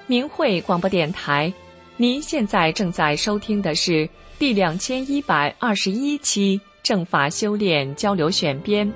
明慧广播电台，您现在正在收听的是第2121期正法修炼交流选编。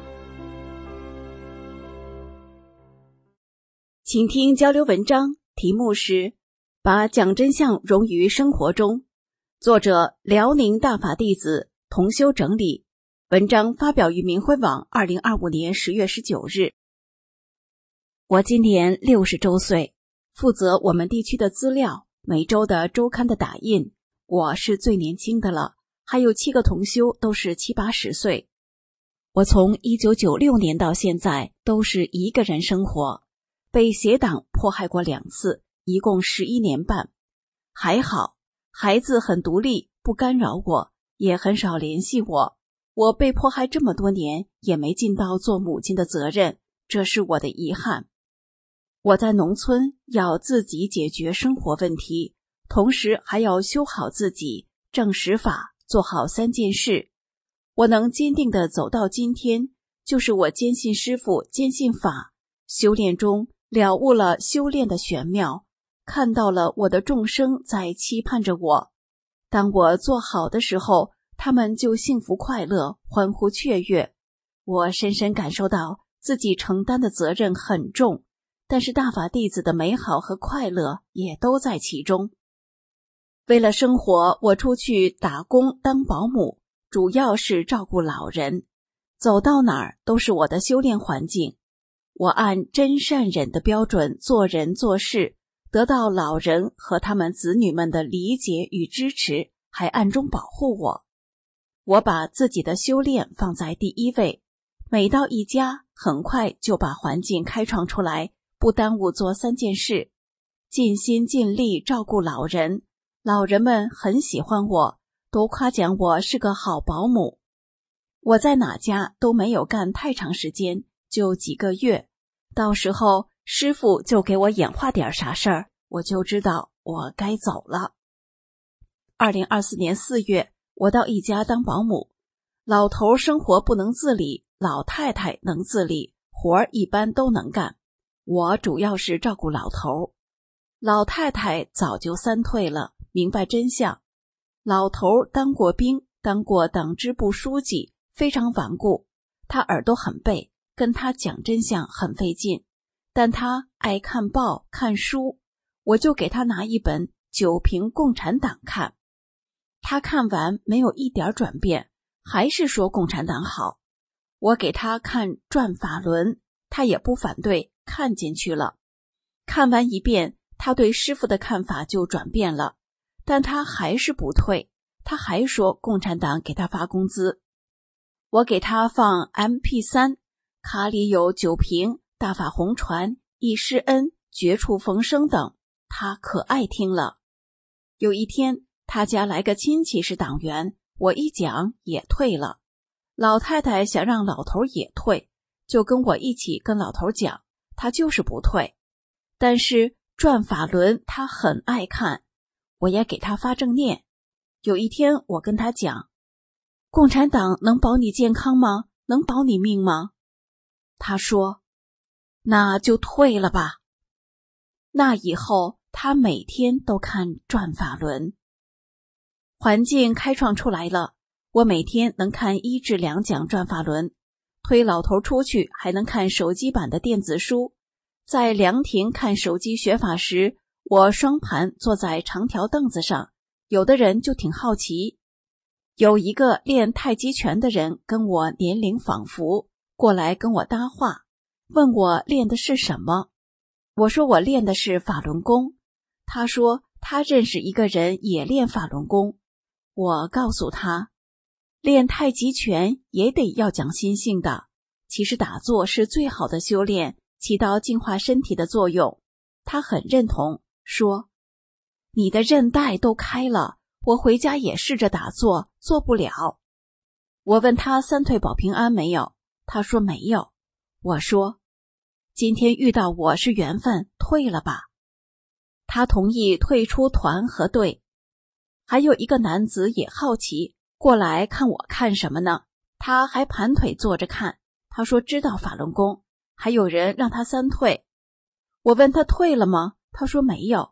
请听交流文章，题目是把讲真相融于生活中，作者辽宁大法弟子同修整理，文章发表于明慧网2025年10月19日。我今年60周岁，负责我们地区的资料，每周的周刊的打印，我是最年轻的了，还有7个同修都是70、80岁。我从1996年到现在都是一个人生活，被邪党迫害过2次，一共11年半。还好，孩子很独立，不干扰我，也很少联系我。我被迫害这么多年，也没尽到做母亲的责任，这是我的遗憾。我在农村要自己解决生活问题，同时还要修好自己，正实法，做好3件事。我能坚定地走到今天，就是我坚信师父，坚信法，修炼中了悟了修炼的玄妙，看到了我的众生在期盼着我。当我做好的时候，他们就幸福快乐，欢呼雀跃。我深深感受到自己承担的责任很重，但是大法弟子的美好和快乐也都在其中。为了生活，我出去打工当保姆，主要是照顾老人，走到哪儿都是我的修炼环境。我按真善忍的标准做人做事，得到老人和他们子女们的理解与支持，还暗中保护我。我把自己的修炼放在第一位，每到一家，很快就把环境开创出来，不耽误做3件事，尽心尽力照顾老人，老人们很喜欢我，都夸奖我是个好保姆。我在哪家都没有干太长时间，就几个月，到时候师父就给我演化点啥事儿，我就知道我该走了。2024年4月，我到一家当保姆，老头生活不能自理，老太太能自理，活儿一般都能干。我主要是照顾老头，老太太早就3退了，明白真相。老头当过兵，当过党支部书记，非常顽固，他耳朵很背，跟他讲真相很费劲，但他爱看报看书，我就给他拿一本《九评共产党》看，他看完没有一点转变，还是说共产党好。我给他看《转法轮》，他也不反对，看进去了。看完一遍，他对师父的看法就转变了，但他还是不退，他还说共产党给他发工资。我给他放 MP3， 卡里有九评、大法红传、易师恩、绝处逢生等，他可爱听了。有一天，他家来个亲戚是党员，我一讲也退了。老太太想让老头也退，就跟我一起跟老头讲，他就是不退。但是转法轮他很爱看，我也给他发正念。有一天我跟他讲，共产党能保你健康吗？能保你命吗？他说，那就退了吧。那以后他每天都看转法轮。环境开创出来了，我每天能看1至2讲转法轮，推老头出去还能看手机版的电子书。在凉亭看手机学法时，我双盘坐在长条凳子上，有的人就挺好奇。有一个练太极拳的人跟我年龄仿佛，过来跟我搭话，问我练的是什么。我说我练的是法轮功。他说他认识一个人也练法轮功。我告诉他，练太极拳也得要讲心性的，其实打坐是最好的修炼，起到净化身体的作用。他很认同，说你的韧带都开了，我回家也试着打坐，做不了。我问他3退保平安没有，他说没有。我说今天遇到我是缘分，退了吧。他同意退出团和队。还有一个男子也好奇，过来看我看什么呢？他还盘腿坐着看，他说知道法轮功，还有人让他3退。我问他退了吗？他说没有。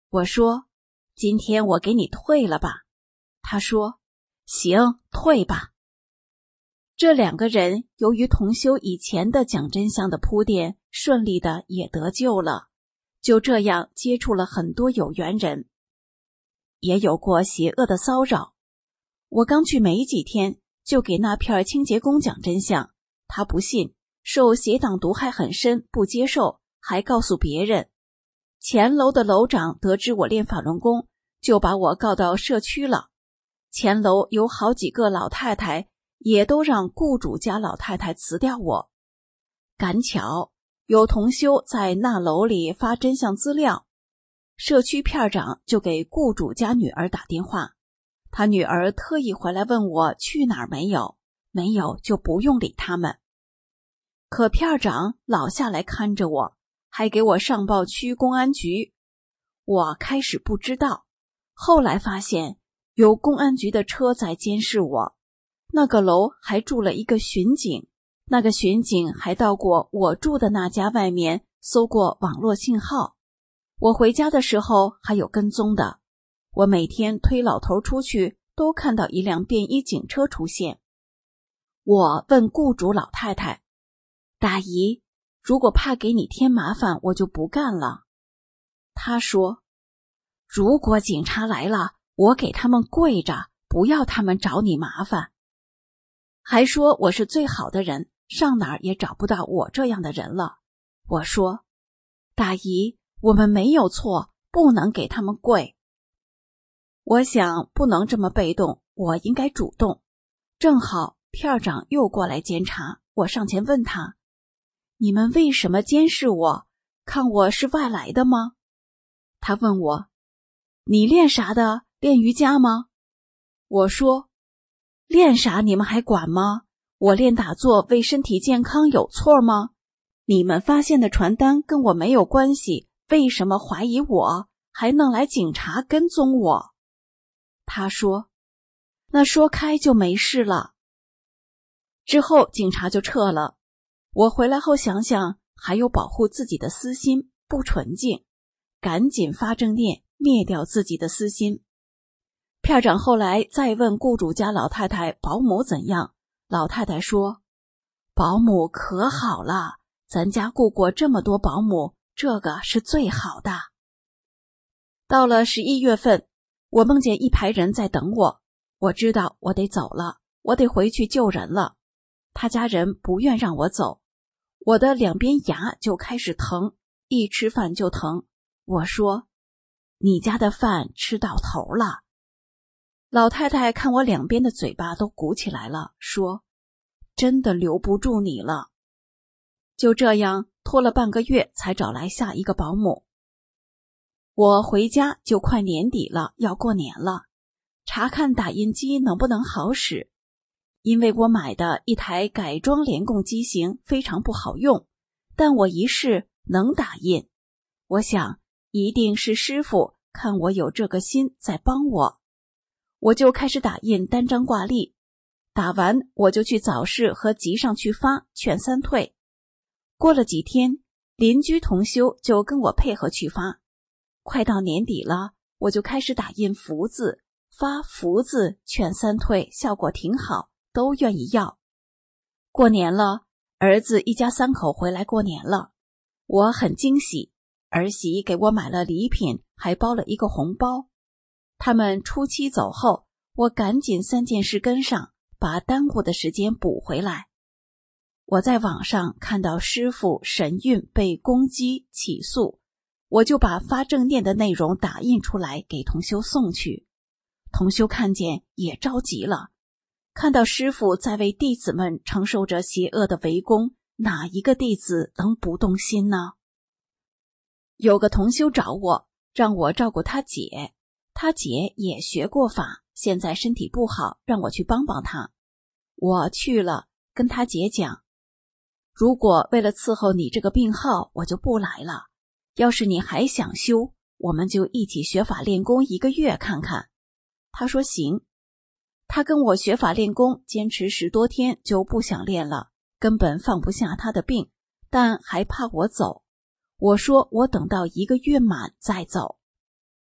我说：今天我给你退了吧。他说：行，退吧。这2个人由于同修以前的讲真相的铺垫，顺利的也得救了，就这样接触了很多有缘人，也有过邪恶的骚扰。我刚去没几天，就给那片清洁工讲真相，他不信，受邪党毒害很深，不接受，还告诉别人。前楼的楼长得知我练法轮功，就把我告到社区了。前楼有好几个老太太，也都让雇主家老太太辞掉我。赶巧有同修在那楼里发真相资料，社区片长就给雇主家女儿打电话，他女儿特意回来问我去哪儿没有，没有就不用理他们。可片长老下来看着我，还给我上报区公安局。我开始不知道，后来发现有公安局的车在监视我。那个楼还住了一个巡警，那个巡警还到过我住的那家外面搜过网络信号。我回家的时候还有跟踪的，我每天推老头出去都看到一辆便衣警车出现。我问雇主老太太：大姨，如果怕给你添麻烦，我就不干了。她说：如果警察来了，我给他们跪着，不要他们找你麻烦。还说我是最好的人，上哪儿也找不到我这样的人了。我说：大姨，我们没有错，不能给他们跪。我想不能这么被动，我应该主动。正好片长又过来监察，我上前问他：你们为什么监视我？看我是外来的吗？他问我：你练啥的？练瑜伽吗？我说：练啥你们还管吗？我练打坐为身体健康有错吗？你们发现的传单跟我没有关系，为什么怀疑我，还弄来警察跟踪我？他说：那说开就没事了。之后警察就撤了。我回来后想想，还有保护自己的私心，不纯净，赶紧发正念，灭掉自己的私心。片长后来再问雇主家老太太保姆怎样，老太太说：保姆可好了，咱家雇过这么多保姆，这个是最好的。到了11月份，我梦见一排人在等我，我知道我得走了，我得回去救人了。他家人不愿让我走，我的2边牙就开始疼，一吃饭就疼。我说：你家的饭吃到头了。老太太看我2边的嘴巴都鼓起来了，说：真的留不住你了。就这样拖了半个月才找来下一个保姆。我回家就快年底了，要过年了，查看打印机能不能好使。因为我买的一台改装联供机型非常不好用，但我一试能打印。我想一定是师傅看我有这个心在帮我。我就开始打印单张挂历，打完我就去早市和集上去发，劝3退。过了几天，邻居同修就跟我配合去发。快到年底了，我就开始打印福字，发福字，劝3退，效果挺好，都愿意要。过年了，儿子一家3口回来过年了，我很惊喜，儿媳给我买了礼品，还包了一个红包。他们初七走后，我赶紧3件事跟上，把耽误的时间补回来。我在网上看到师父神韵被攻击起诉，我就把发正念的内容打印出来给同修送去。同修看见也着急了，看到师父在为弟子们承受着邪恶的围攻，哪一个弟子能不动心呢？有个同修找我，让我照顾他姐，他姐也学过法，现在身体不好，让我去帮帮他。我去了，跟他姐讲，如果为了伺候你这个病号，我就不来了。要是你还想修，我们就一起学法练功1个月看看。他说行。他跟我学法练功，坚持10多天就不想练了，根本放不下他的病，但还怕我走。我说我等到1个月满再走。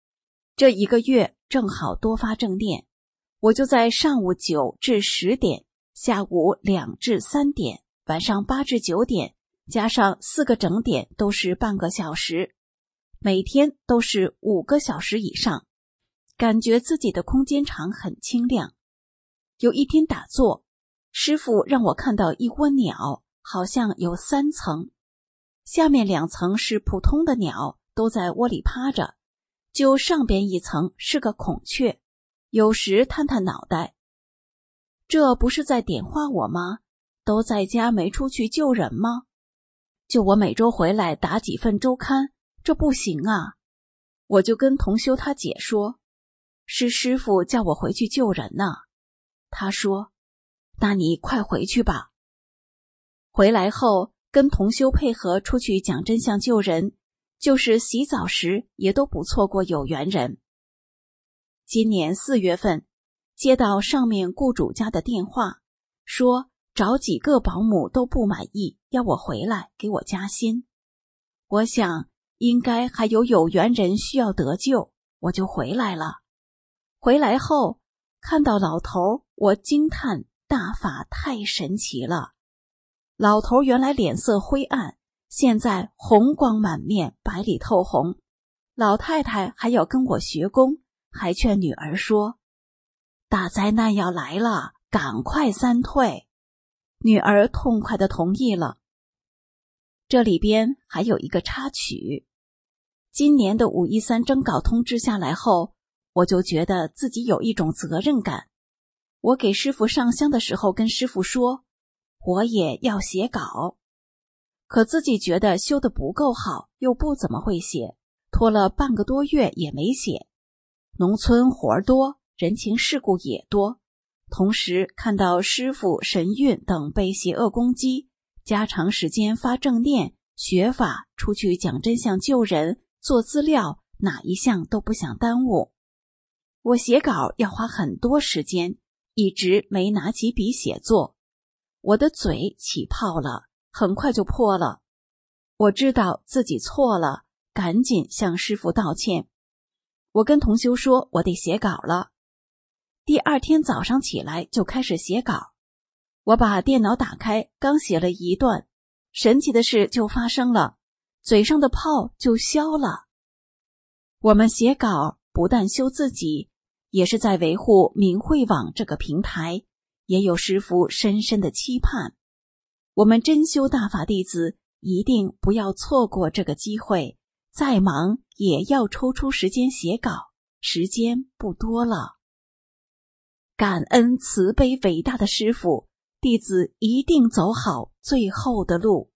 这1个月正好多发正念，我就在上午9至10点，下午2至3点，晚上8至9点，加上4个整点都是半个小时，每天都是5个小时以上，感觉自己的空间场很清亮。有一天打坐，师父让我看到一窝鸟，好像有3层，下面2层是普通的鸟，都在窝里趴着，就上边1层是个孔雀，有时探探脑袋。这不是在点化我吗？都在家没出去救人吗？就我每周回来打几份周刊，这不行啊。我就跟同修他姐说，是师父叫我回去救人呢。他说，那你快回去吧。回来后跟同修配合出去讲真相救人，就是洗澡时也都不错过有缘人。今年4月份接到上面雇主家的电话，说找几个保姆都不满意，要我回来给我加薪。我想应该还有缘人需要得救，我就回来了。回来后看到老头，我惊叹大法太神奇了。老头原来脸色灰暗，现在红光满面，白里透红。老太太还要跟我学功，还劝女儿说，大灾难要来了，赶快3退。女儿痛快地同意了。这里边还有一个插曲，今年的513征稿通知下来后，我就觉得自己有一种责任感。我给师父上香的时候跟师父说，我也要写稿，可自己觉得修得不够好，又不怎么会写，拖了半个多月也没写。农村活多，人情世故也多，同时看到师父、神韵等被邪恶攻击，加长时间发正念、学法、出去讲真相救人、做资料，哪一项都不想耽误。我写稿要花很多时间，一直没拿起笔写作。我的嘴起泡了，很快就破了。我知道自己错了，赶紧向师父道歉。我跟同修说我得写稿了。第2天早上起来就开始写稿。我把电脑打开，刚写了一段，神奇的事就发生了，嘴上的泡就消了。我们写稿不但修自己，也是在维护明慧网这个平台，也有师父深深的期盼。我们真修大法弟子一定不要错过这个机会，再忙也要抽出时间写稿，时间不多了。感恩慈悲伟大的师父，弟子一定走好最后的路。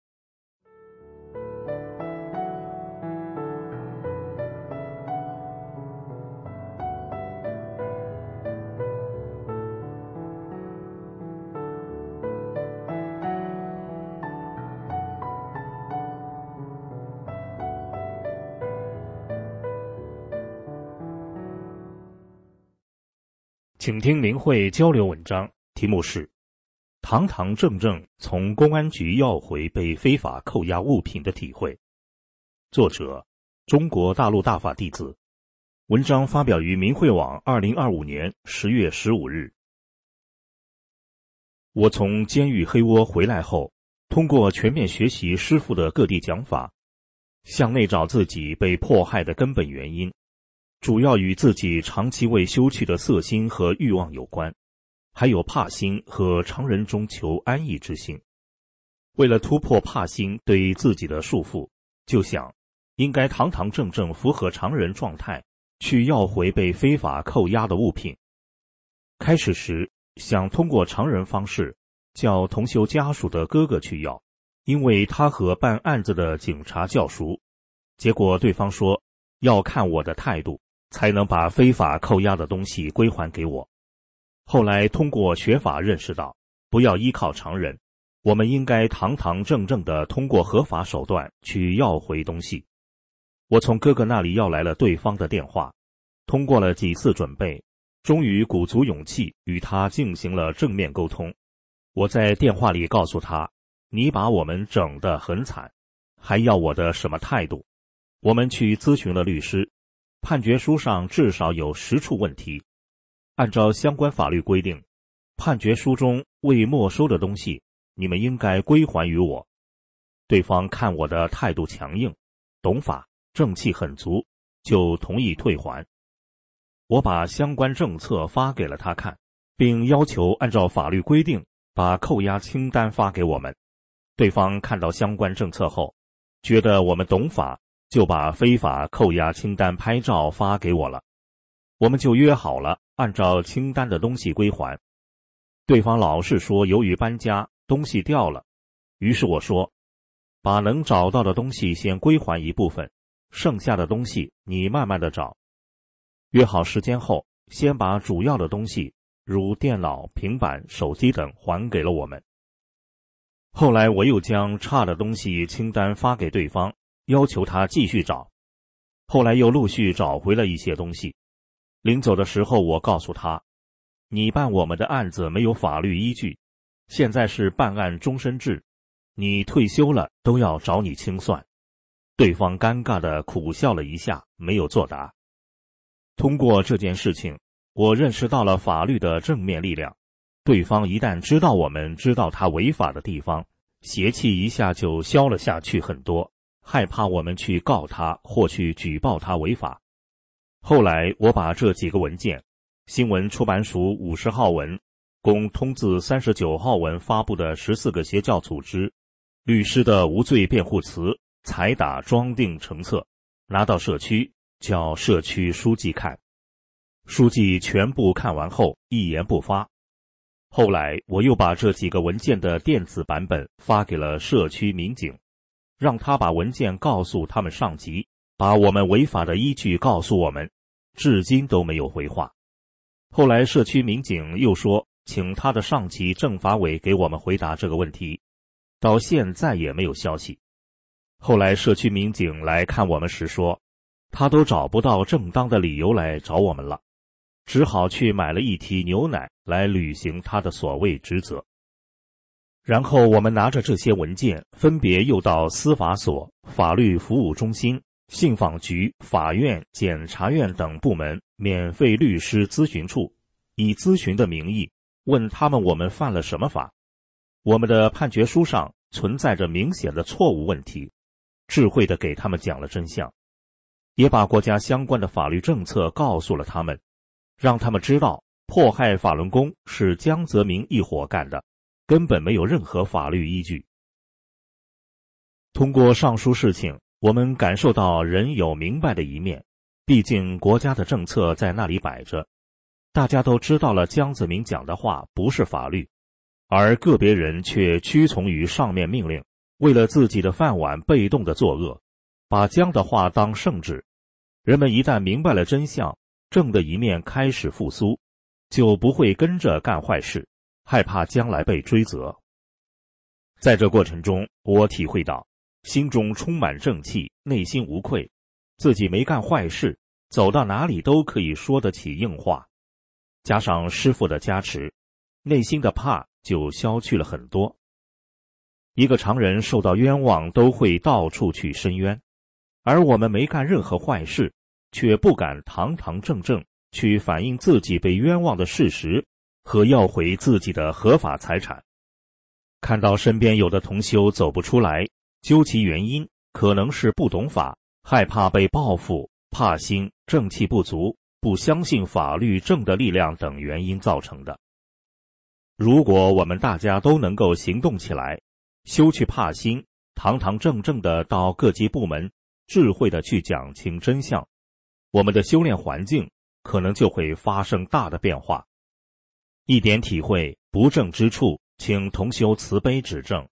请听明慧交流文章，题目是堂堂正正从公安局要回被非法扣押物品的体会。作者中国大陆大法弟子，文章发表于明慧网2025年10月15日。我从监狱黑窝回来后，通过全面学习师父的各地讲法，向内找自己被迫害的根本原因，主要与自己长期未修去的色心和欲望有关，还有怕心和常人中求安逸之心。为了突破怕心对自己的束缚，就想应该堂堂正正符合常人状态，去要回被非法扣押的物品。开始时想通过常人方式叫同修家属的哥哥去要，因为他和办案子的警察较熟，结果对方说要看我的态度才能把非法扣押的东西归还给我。后来通过学法认识到，不要依靠常人，我们应该堂堂正正地通过合法手段去要回东西。我从哥哥那里要来了对方的电话，通过了几次准备，终于鼓足勇气与他进行了正面沟通。我在电话里告诉他，你把我们整得很惨，还要我的什么态度？我们去咨询了律师， 判决书上至少有10处问题。按照相关法律规定，判决书中未没收的东西，你们应该归还于我。对方看我的态度强硬，懂法，正气很足，就同意退还。我把相关政策发给了他看，并要求按照法律规定把扣押清单发给我们。对方看到相关政策后，觉得我们懂法，就把非法扣押清单拍照发给我了。我们就约好了按照清单的东西归还。对方老是说由于搬家东西掉了，于是我说，把能找到的东西先归还一部分，剩下的东西你慢慢的找。约好时间后，先把主要的东西如电脑、平板、手机等还给了我们。后来我又将差的东西清单发给对方，要求他继续找。后来又陆续找回了一些东西。临走的时候，我告诉他，你办我们的案子没有法律依据，现在是办案终身制，你退休了都要找你清算。对方尴尬地苦笑了一下，没有作答。通过这件事情，我认识到了法律的正面力量。对方一旦知道我们知道他违法的地方，邪气一下就消了下去很多，害怕我们去告他或去举报他违法。后来我把这几个文件，新闻出版署50号文，共通字39号文发布的14个邪教组织律师的无罪辩护词裁打装订成册，拿到社区叫社区书记看。书记全部看完后一言不发。后来我又把这几个文件的电子版本发给了社区民警，让他把文件告诉他们上级，把我们违法的依据告诉我们，至今都没有回话。后来社区民警又说请他的上级政法委给我们回答这个问题，到现在也没有消息。后来社区民警来看我们时说，他都找不到正当的理由来找我们了，只好去买了一提牛奶来履行他的所谓职责。然后我们拿着这些文件，分别又到司法所、法律服务中心、信访局、法院、检察院等部门免费律师咨询处，以咨询的名义问他们我们犯了什么法，我们的判决书上存在着明显的错误问题，智慧地给他们讲了真相，也把国家相关的法律政策告诉了他们，让他们知道迫害法轮功是江泽民一伙干的，根本没有任何法律依据。通过上述事情，我们感受到人有明白的一面，毕竟国家的政策在那里摆着，大家都知道了江泽民讲的话不是法律，而个别人却屈从于上面命令，为了自己的饭碗被动的作恶，把江的话当圣旨。人们一旦明白了真相，正的一面开始复苏，就不会跟着干坏事，害怕将来被追责。在这过程中，我体会到心中充满正气，内心无愧，自己没干坏事，走到哪里都可以说得起硬话。加上师父的加持，内心的怕就消去了很多。一个常人受到冤枉都会到处去申冤，而我们没干任何坏事，却不敢堂堂正正去反映自己被冤枉的事实和要回自己的合法财产。看到身边有的同修走不出来，究其原因，可能是不懂法，害怕被报复，怕心，正气不足，不相信法律正的力量等原因造成的。如果我们大家都能够行动起来，休去怕心，堂堂正正的到各级部门，智慧的去讲清真相，我们的修炼环境可能就会发生大的变化。一点体会，不正之处，请同修慈悲指正。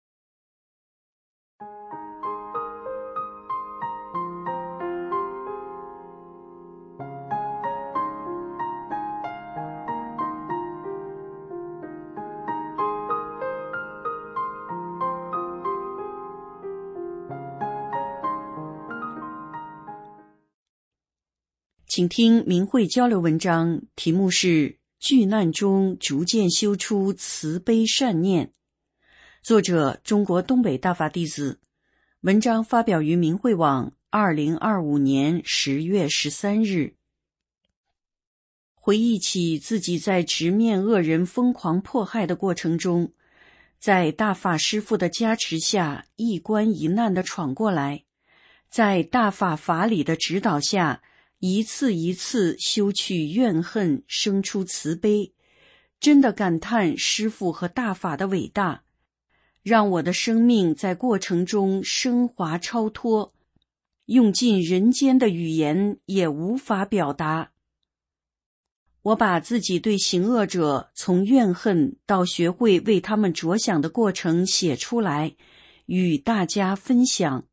请听明慧交流文章，题目是巨难中逐渐修出慈悲善念，作者中国东北大法弟子，文章发表于明慧网 2025年10月13日。回忆起自己在直面恶人疯狂迫害的过程中，在大法师父的加持下一关一难地闯过来，在大法法理的指导下一次一次修去怨恨，生出慈悲，真的感叹师父和大法的伟大，让我的生命在过程中升华超脱，用尽人间的语言也无法表达。我把自己对行恶者从怨恨到学会为他们着想的过程写出来，与大家分享。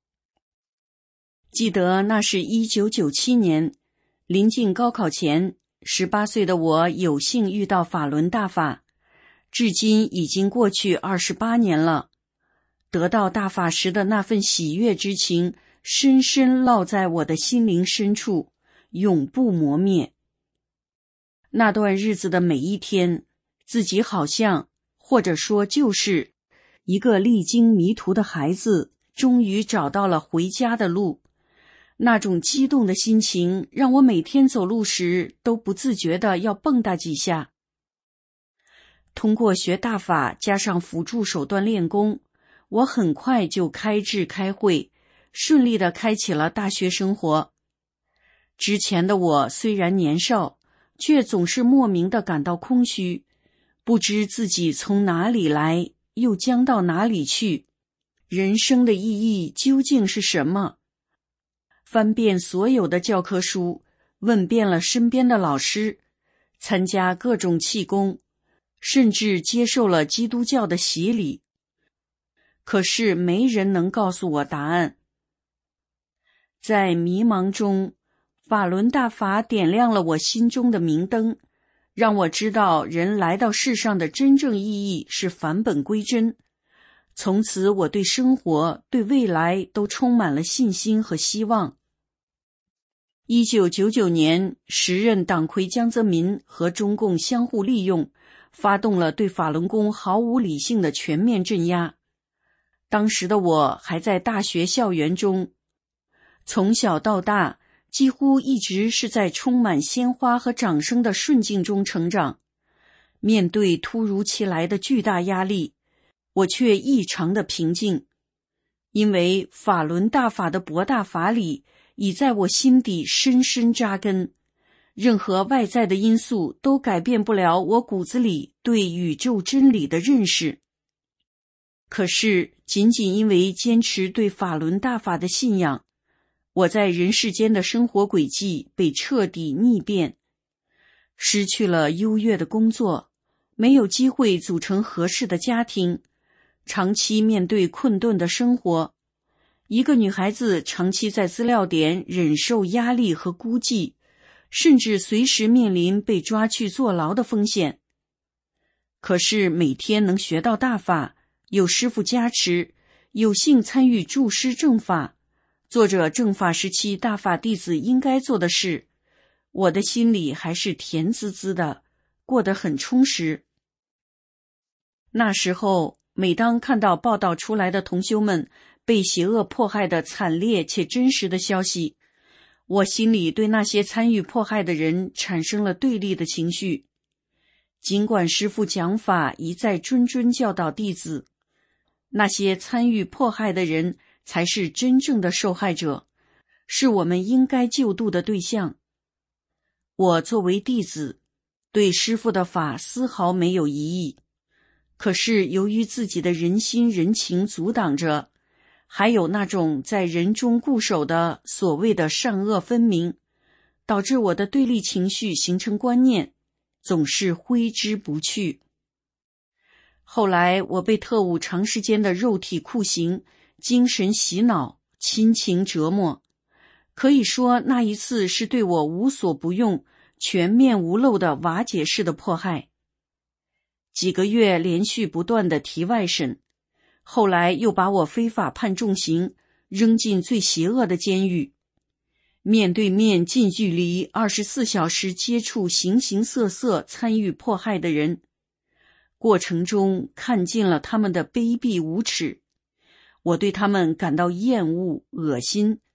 记得那是1997年，临近高考前，18岁的我有幸遇到法轮大法，至今已经过去28年了。得到大法时的那份喜悦之情，深深烙在我的心灵深处，永不磨灭。那段日子的每一天，自己好像，或者说就是一个历经迷途的孩子，终于找到了回家的路。那种激动的心情让我每天走路时都不自觉地要蹦跶几下。通过学大法加上辅助手段练功，我很快就开智开慧，顺利地开启了大学生活。之前的我虽然年少，却总是莫名地感到空虚，不知自己从哪里来，又将到哪里去，人生的意义究竟是什么？翻遍所有的教科书，问遍了身边的老师，参加各种气功，甚至接受了基督教的洗礼，可是没人能告诉我答案。在迷茫中，法轮大法点亮了我心中的明灯，让我知道人来到世上的真正意义是返本归真。从此我对生活、对未来都充满了信心和希望。1999年，时任党魁江泽民和中共相互利用，发动了对法轮功毫无理性的全面镇压。当时的我还在大学校园中，从小到大几乎一直是在充满鲜花和掌声的顺境中成长。面对突如其来的巨大压力，我却异常的平静，因为法轮大法的博大法理已在我心底深深扎根，任何外在的因素都改变不了我骨子里对宇宙真理的认识。可是仅仅因为坚持对法轮大法的信仰，我在人世间的生活轨迹被彻底逆变，失去了优越的工作，没有机会组成合适的家庭，长期面对困顿的生活。一个女孩子长期在资料点忍受压力和孤寂，甚至随时面临被抓去坐牢的风险。可是每天能学到大法，有师父加持，有幸参与助师正法，做着正法时期大法弟子应该做的事，我的心里还是甜滋滋的，过得很充实。那时候，每当看到报道出来的同修们被邪恶迫害的惨烈且真实的消息，我心里对那些参与迫害的人产生了对立的情绪。尽管师父讲法一再谆谆教导弟子，那些参与迫害的人才是真正的受害者，是我们应该救度的对象。我作为弟子，对师父的法丝毫没有异议，可是由于自己的人心人情阻挡着，还有那种在人中固守的所谓的善恶分明，导致我的对立情绪形成观念，总是挥之不去。后来我被特务长时间的肉体酷刑、精神洗脑、亲情折磨，可以说那一次是对我无所不用、全面无漏的瓦解式的迫害。几个月连续不断的提外审，后来又把我非法判重刑，扔进最邪恶的监狱。面对面近距离24小时接触形形色色参与迫害的人，过程中看尽了他们的卑鄙无耻，我对他们感到厌恶、恶心，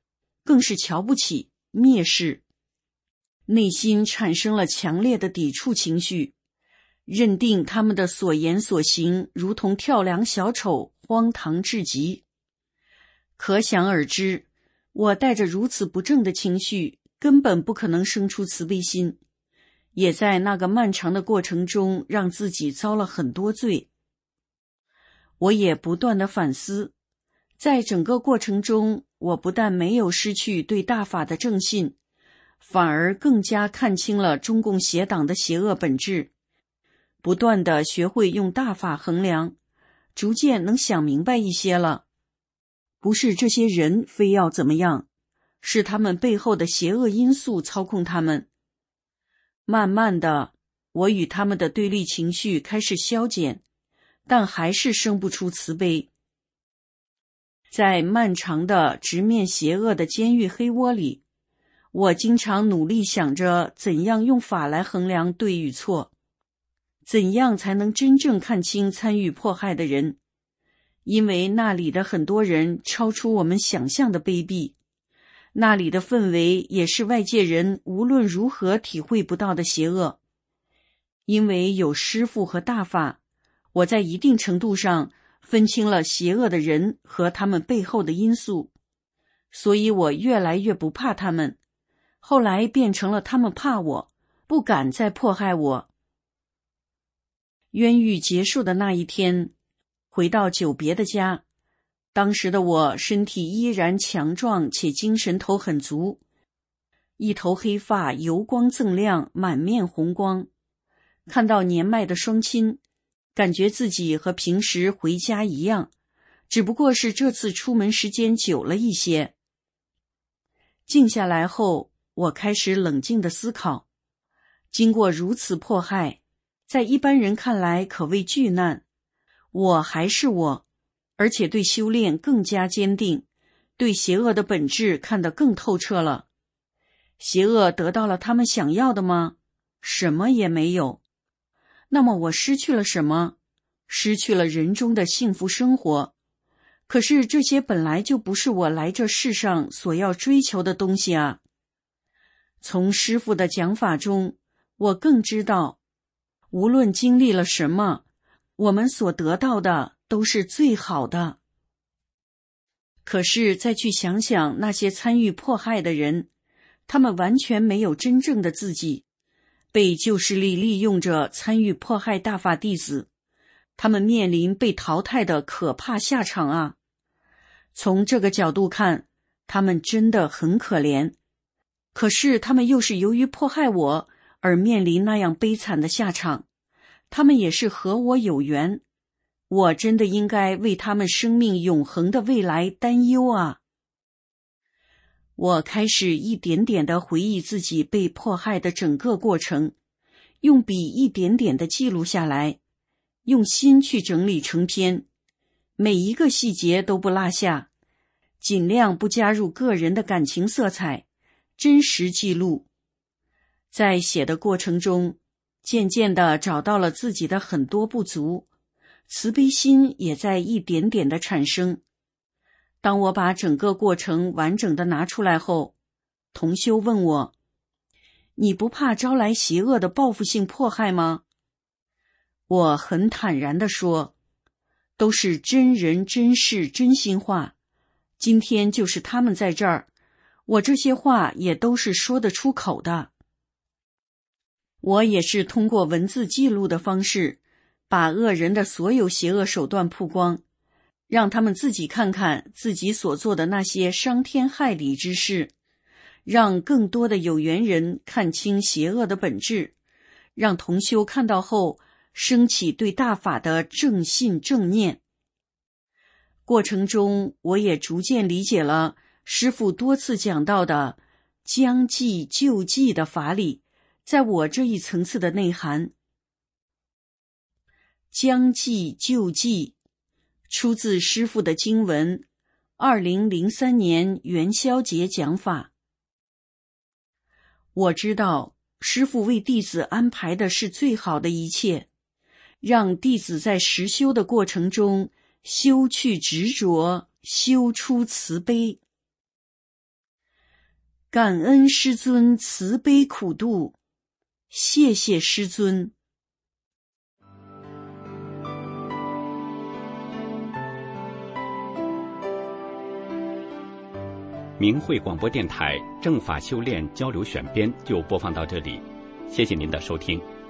更是瞧不起、蔑视，内心产生了强烈的抵触情绪，认定他们的所言所行如同跳梁小丑，荒唐至极。可想而知，我带着如此不正的情绪，根本不可能生出慈悲心，也在那个漫长的过程中让自己遭了很多罪。我也不断地反思，在整个过程中，我不但没有失去对大法的正信，反而更加看清了中共邪党的邪恶本质，不断地学会用大法衡量，逐渐能想明白一些了。不是这些人非要怎么样，是他们背后的邪恶因素操控他们。慢慢的，我与他们的对立情绪开始消减，但还是生不出慈悲。在漫长的直面邪恶的监狱黑窝里，我经常努力想着怎样用法来衡量对与错，怎样才能真正看清参与迫害的人，因为那里的很多人超出我们想象的卑鄙，那里的氛围也是外界人无论如何体会不到的邪恶。因为有师父和大法，我在一定程度上分清了邪恶的人和他们背后的因素，所以我越来越不怕他们，后来变成了他们怕我，不敢再迫害我。冤狱结束的那一天，回到久别的家，当时的我身体依然强壮且精神头很足，一头黑发油光锃亮，满面红光。看到年迈的双亲，感觉自己和平时回家一样，只不过是这次出门时间久了一些。静下来后，我开始冷静地思考，经过如此迫害，在一般人看来可谓巨难，我还是我，而且对修炼更加坚定，对邪恶的本质看得更透彻了。邪恶得到了他们想要的吗？什么也没有。那么我失去了什么？失去了人中的幸福生活。可是这些本来就不是我来这世上所要追求的东西啊。从师父的讲法中，我更知道，无论经历了什么，我们所得到的都是最好的。可是再去想想那些参与迫害的人，他们完全没有真正的自己，被旧势力利用着参与迫害大法弟子，他们面临被淘汰的可怕下场啊！从这个角度看，他们真的很可怜。可是他们又是由于迫害我而面临那样悲惨的下场，他们也是和我有缘，我真的应该为他们生命永恒的未来担忧啊！我开始一点点地回忆自己被迫害的整个过程，用笔一点点地记录下来，用心去整理成篇，每一个细节都不落下，尽量不加入个人的感情色彩，真实记录。在写的过程中，渐渐地找到了自己的很多不足，慈悲心也在一点点地产生。当我把整个过程完整的拿出来后，同修问我：你不怕招来邪恶的报复性迫害吗？我很坦然地说，都是真人真事真心话，今天就是他们在这儿，我这些话也都是说得出口的。我也是通过文字记录的方式，把恶人的所有邪恶手段曝光，让他们自己看看自己所做的那些伤天害理之事，让更多的有缘人看清邪恶的本质，让同修看到后升起对大法的正信正念。过程中，我也逐渐理解了师父多次讲到的将计就计的法理在我这一层次的内涵。将计就计出自师父的经文2003年元宵节讲法。我知道师父为弟子安排的是最好的一切，让弟子在实修的过程中修去执着，修出慈悲。 感恩师尊慈悲苦度，谢谢师尊。 明慧广播电台正法修炼交流选编就播放到这里，谢谢您的收听。